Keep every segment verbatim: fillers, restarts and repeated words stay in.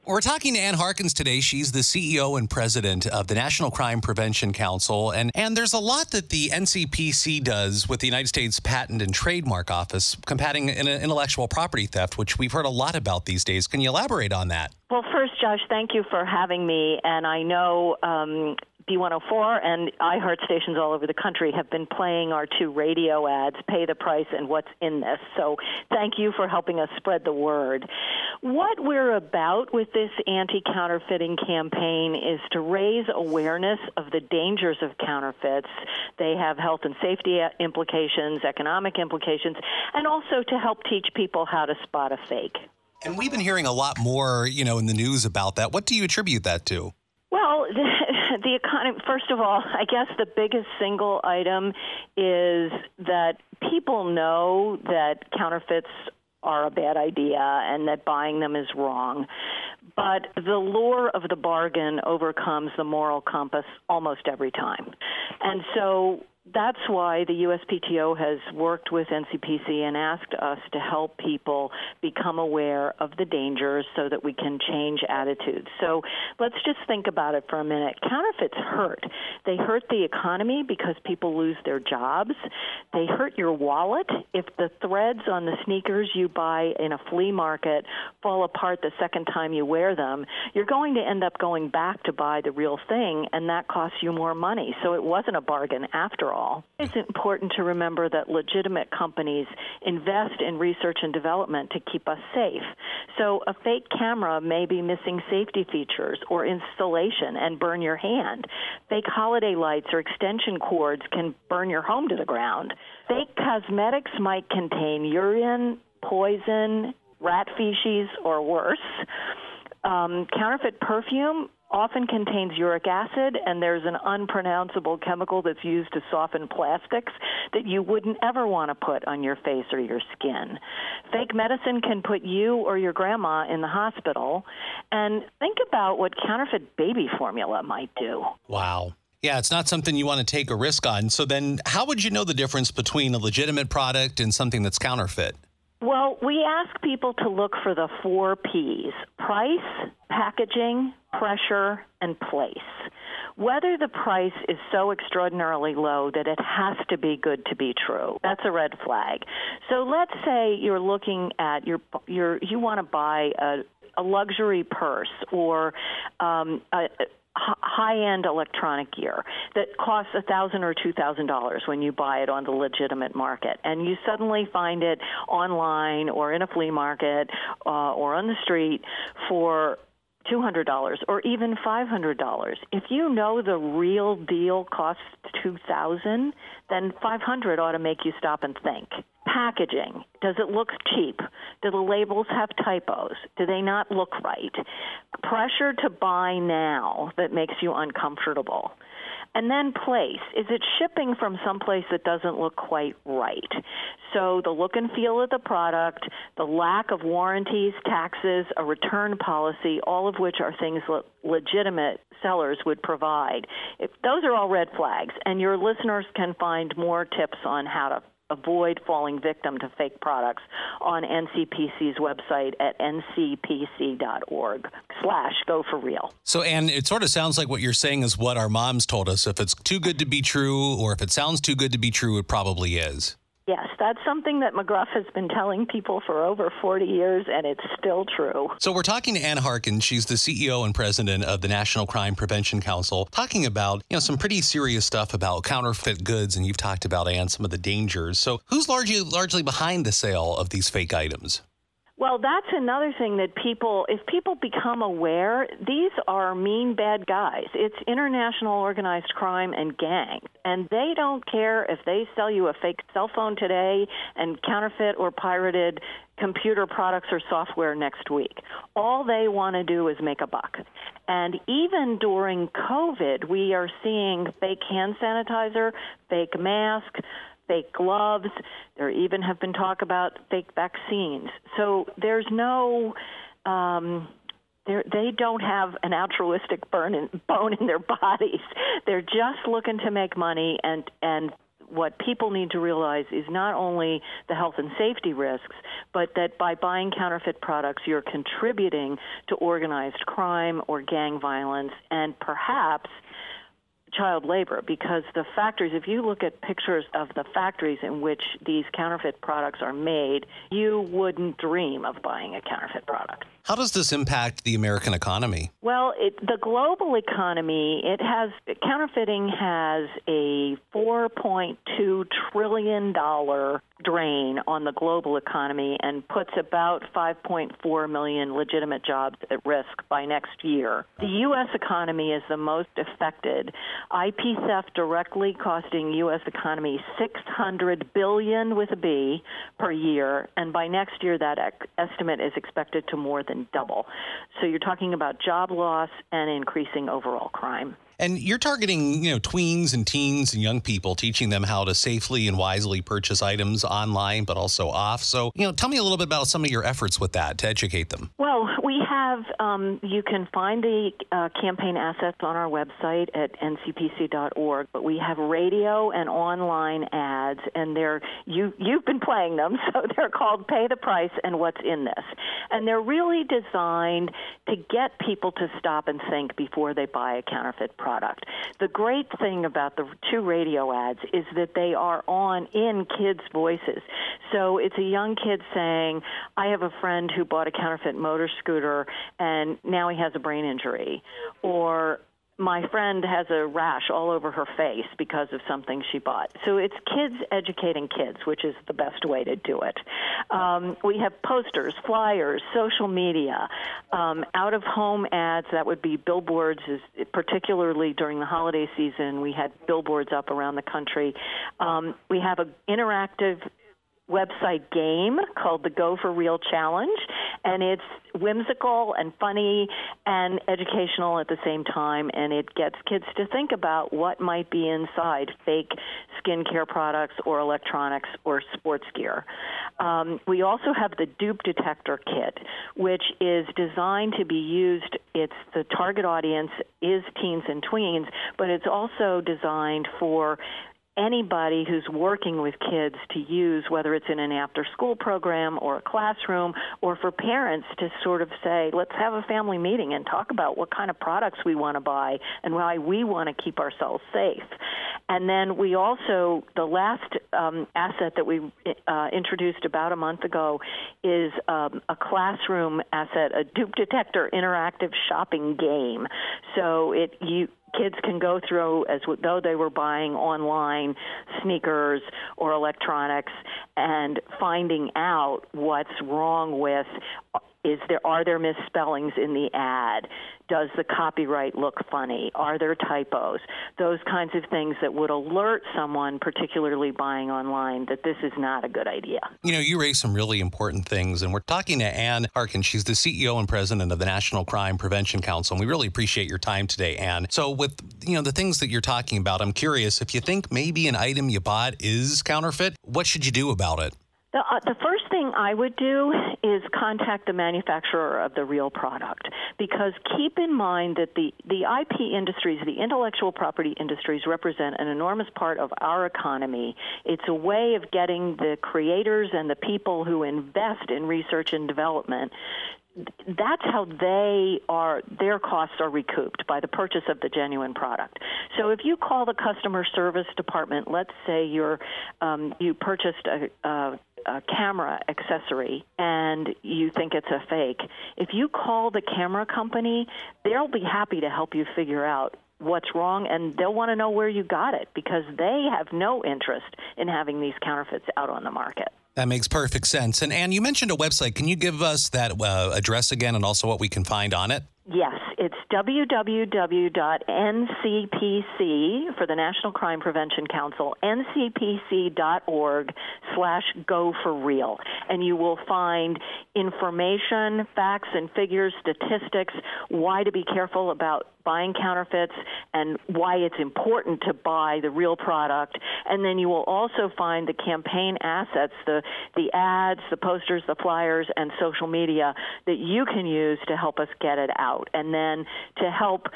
We're talking to Ann Harkins today. She's the C E O and president of the National Crime Prevention Council. And, and there's a lot that the N C P C does with the United States Patent and Trademark Office combating intellectual property theft, which we've heard a lot about these days. Can you elaborate on that? Well, first, Josh, thank you for having me. And I know um, D one oh four and iHeart stations all over the country have been playing our two radio ads, Pay the Price and What's in This. So thank you for helping us spread the word. What we're about with this anti-counterfeiting campaign is to raise awareness of the dangers of counterfeits. They have health and safety implications, economic implications, and also to help teach people how to spot a fake. And we've been hearing a lot more, you know, in the news about that. What do you attribute that to? Well, the, the economy, first of all, I guess the biggest single item is that people know that counterfeits are a bad idea and that buying them is wrong. But the lure of the bargain overcomes the moral compass almost every time. And so that's why the U S P T O has worked with N C P C and asked us to help people become aware of the dangers so that we can change attitudes. So let's just think about it for a minute. Counterfeits hurt. They hurt the economy because people lose their jobs. They hurt your wallet. If the threads on the sneakers you buy in a flea market fall apart the second time you wear them, you're going to end up going back to buy the real thing, and that costs you more money. So it wasn't a bargain after all. It's important to remember that legitimate companies invest in research and development to keep us safe. So a fake camera may be missing safety features or installation and burn your hand. Fake holiday lights or extension cords can burn your home to the ground. Fake cosmetics might contain urine, poison, rat feces, or worse. Um, counterfeit perfume often contains uric acid, and there's an unpronounceable chemical that's used to soften plastics that you wouldn't ever want to put on your face or your skin. Fake medicine can put you or your grandma in the hospital. And think about what counterfeit baby formula might do. Wow. Yeah, it's not something you want to take a risk on. So then how would you know the difference between a legitimate product and something that's counterfeit? Well, we ask people to look for the four P's: price, packaging, pressure, and place. Whether the price is so extraordinarily low that it has to be good to be true, that's a red flag. So let's say you're looking at, your, your, you want to buy a, a luxury purse or um, a, high-end electronic gear that costs one thousand dollars or two thousand dollars when you buy it on the legitimate market, and you suddenly find it online or in a flea market uh, or on the street for two hundred dollars or even five hundred dollars. If you know the real deal costs two thousand dollars, then five hundred dollars ought to make you stop and think. Packaging. Does it look cheap? Do the labels have typos? Do they not look right? Pressure to buy now that makes you uncomfortable. And then place. Is it shipping from someplace that doesn't look quite right? So the look and feel of the product, the lack of warranties, taxes, a return policy, all of which are things le- legitimate sellers would provide. If those are all red flags, and your listeners can find more tips on how to avoid falling victim to fake products on N C P C's website at n c p c dot org slash go for real. So, Ann, it sort of sounds like what you're saying is what our moms told us. If it's too good to be true, or if it sounds too good to be true, it probably is. Yes, that's something that McGruff has been telling people for over forty years, and it's still true. So we're talking to Ann Harkins. She's the C E O and president of the National Crime Prevention Council, talking about, you know, some pretty serious stuff about counterfeit goods, and you've talked about, Ann, some of the dangers. So who's largely largely behind the sale of these fake items? Well, that's another thing that people, if people become aware, these are mean, bad guys. It's international organized crime and gangs, and they don't care if they sell you a fake cell phone today and counterfeit or pirated computer products or software next week. All they want to do is make a buck. And even during COVID, we are seeing fake hand sanitizer, fake mask, fake gloves. There even have been talk about fake vaccines. So there's no, um, they don't have an altruistic burn in, bone in their bodies. They're just looking to make money, and, and what people need to realize is not only the health and safety risks, but that by buying counterfeit products, you're contributing to organized crime or gang violence and perhaps child labor, because the factories, if you look at pictures of the factories in which these counterfeit products are made, you wouldn't dream of buying a counterfeit product. How does this impact the American economy? Well, it, the global economy, it has counterfeiting has a four point two trillion dollars drain on the global economy and puts about five point four million legitimate jobs at risk by next year. The U S economy is the most affected. I P theft directly costing U S economy six hundred billion dollars with a B per year, and by next year that ec- estimate is expected to more than double. So you're talking about job loss and increasing overall crime. And you're targeting, you know, tweens and teens and young people, teaching them how to safely and wisely purchase items online, but also off. So, you know, tell me a little bit about some of your efforts with that to educate them. Well, we have, um, you can find the uh, campaign assets on our website at N C P C dot org, but we have radio and online ads, and they're, you, you've been playing them, so they're called Pay the Price and What's in This. And they're really designed to get people to stop and think before they buy a counterfeit product. Product. The great thing about the two radio ads is that they are on in kids' voices. So it's a young kid saying, I have a friend who bought a counterfeit motor scooter and now he has a brain injury. Or my friend has a rash all over her face because of something she bought. So it's kids educating kids, which is the best way to do it. Um, we have posters, flyers, social media, um, out-of-home ads. That would be billboards, is, particularly during the holiday season. We had billboards up around the country. Um, we have an interactive website game called the Go for Real Challenge, and it's whimsical and funny and educational at the same time, and it gets kids to think about what might be inside fake skincare products or electronics or sports gear. Um, we also have the Dupe Detector Kit, which is designed to be used. It's the target audience is teens and tweens, but it's also designed for anybody who's working with kids to use, whether it's in an after-school program or a classroom, or for parents to sort of say, let's have a family meeting and talk about what kind of products we want to buy and why we want to keep ourselves safe. And then we also, the last um, asset that we uh, introduced about a month ago is um, a classroom asset, a Dupe Detector interactive shopping game. So it you kids can go through as though they were buying online sneakers or electronics and finding out what's wrong with, is there are there misspellings in the ad? Does the copyright look funny? Are there typos? Those kinds of things that would alert someone, particularly buying online, that this is not a good idea. You know, you raised some really important things, and we're talking to Ann Harkin. She's the C E O and president of the National Crime Prevention Council, and we really appreciate your time today, Ann. So with, you know, the things that you're talking about, I'm curious, if you think maybe an item you bought is counterfeit, what should you do about it? The, uh, the first thing I would do is contact the manufacturer of the real product, because keep in mind that the, the I P industries, the intellectual property industries, represent an enormous part of our economy. It's a way of getting the creators and the people who invest in research and development. That's how they are, their costs are recouped by the purchase of the genuine product. So if you call the customer service department, let's say you're, um, you purchased a, a, a camera accessory and you think it's a fake, if you call the camera company, they'll be happy to help you figure out what's wrong, and they'll want to know where you got it, because they have no interest in having these counterfeits out on the market. That makes perfect sense. And Ann, you mentioned a website. Can you give us that uh, address again and also what we can find on it? Yes, it's w w w dot n c p c for the National Crime Prevention Council, n c p c dot org slash go for real. And you will find information, facts and figures, statistics, why to be careful about buying counterfeits and why it's important to buy the real product. And then you will also find the campaign assets, the, the ads, the posters, the flyers, and social media that you can use to help us get it out. And then to help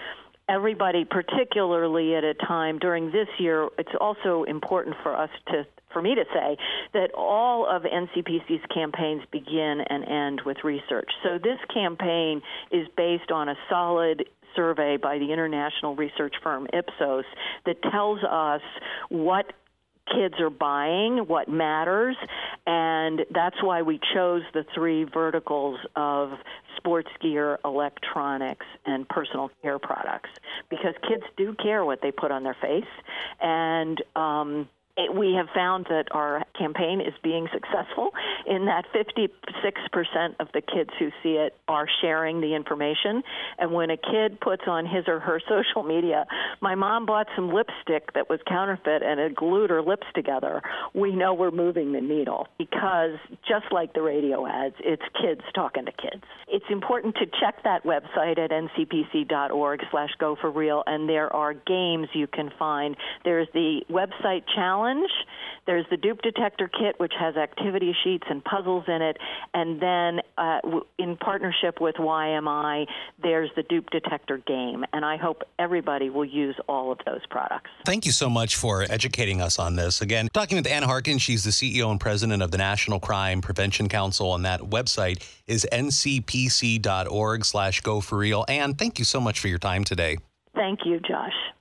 everybody, particularly at a time during this year, it's also important for us to for me to say that all of N C P C's campaigns begin and end with research. So this campaign is based on a solid survey by the international research firm Ipsos that tells us what kids are buying, what matters, and that's why we chose the three verticals of sports gear, electronics, and personal care products, because kids do care what they put on their face, and um, it, we have found that our campaign is being successful in that fifty-six percent of the kids who see it are sharing the information. And when a kid puts on his or her social media, my mom bought some lipstick that was counterfeit and it glued her lips together, we know we're moving the needle, because just like the radio ads, it's kids talking to kids. It's important to check that website at n c p c dot org slash go for real, and there are games you can find. There's the website challenge. There's the dupe detector kit, which has activity sheets and puzzles in it. And then uh, w- in partnership with Y M I, there's the dupe detector game. And I hope everybody will use all of those products. Thank you so much for educating us on this. Again, talking with Ann Harkins, she's the C E O and president of the National Crime Prevention Council, and that website is n c p c dot org slash go for real. Ann, thank you so much for your time today. Thank you, Josh.